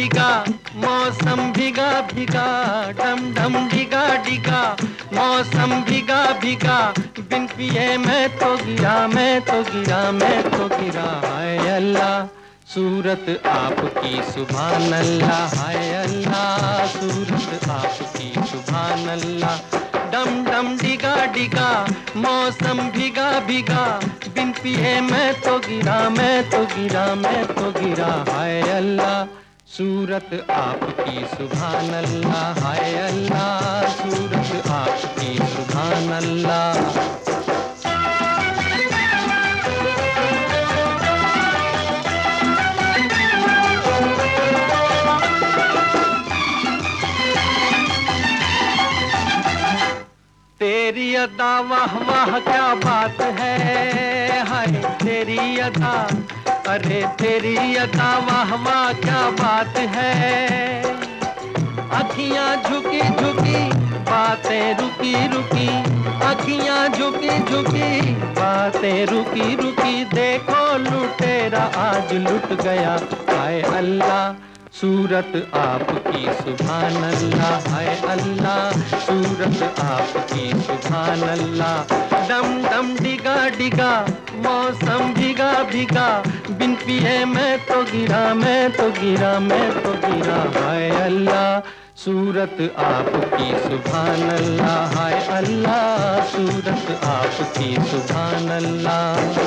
डिगा मौसम भीगा भीगा, डम डम डिगा डिगा मौसम भीगा भीगा, बिन पिए मैं तो गिरा, मैं तो गिरा, मैं तो गिरा। हाय अल्लाह सूरत आपकी सुभान अल्लाह, हाय अल्लाह सूरत आपकी सुभान अल्लाह। डम डम डिगा डिगा मौसम भीगा भीगा, बिन पिए मैं तो गिरा, मैं तो गिरा, मैं तो गिरा। हाय अल्लाह सूरत आपकी सुभान अल्लाह, हाय अल्लाह सूरत आपकी सुभान अल्लाह। तेरी अदा वाह वाह क्या बात है, हाय तेरी अदा, अरे तेरी अदा वाह वाह क्या बात है। अखियां झुकी झुकी बातें रुकी रुकी, अखियां झुकी झुकी बातें रुकी रुकी, देखो लुटेरा आज लुट गया। हाय अल्लाह सूरत आपकी सुभान अल्लाह, हाय अल्लाह सूरत आपकी सुभान अल्लाह। डम डम डिगा डिगा मौसम भीगा भीगा, बिन पिए मैं तो गिरा, मैं तो गिरा, मैं तो गिरा। हाय अल्लाह सूरत आपकी सुभान अल्लाह, हाय अल्लाह सूरत आपकी सुभान अल्लाह।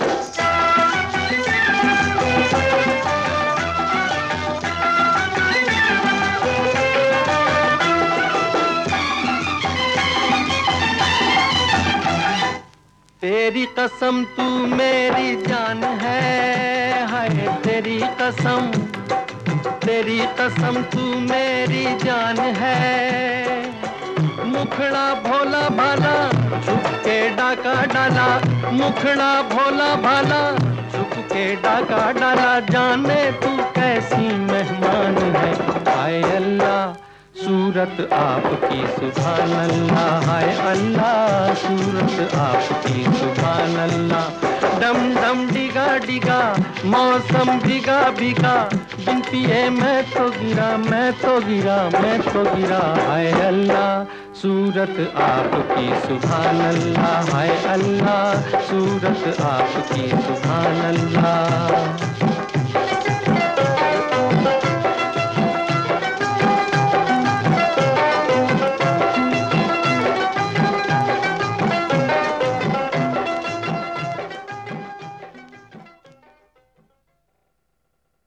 तेरी कसम तू मेरी जान है, हाय तेरी कसम, तेरी कसम तू मेरी जान है। मुखड़ा भोला भाला छुप के डाका डाला, मुखड़ा भोला भाला छुप के डाका डाला, जाने तू कैसी मेहमान है। हाय अल्लाह सूरत आपकी सुभान अल्लाह, हाय अल्लाह सूरत आपकी सुभान अल्लाह। डम डम डिगा डिगा मौसम भीगा भीगा, बिन पिए मैं तो गिरा, मैं तो गिरा, मैं तो गिरा। हाय अल्लाह सूरत आपकी सुभान अल्लाह, हाय अल्लाह सूरत आपकी सुभान अल्लाह।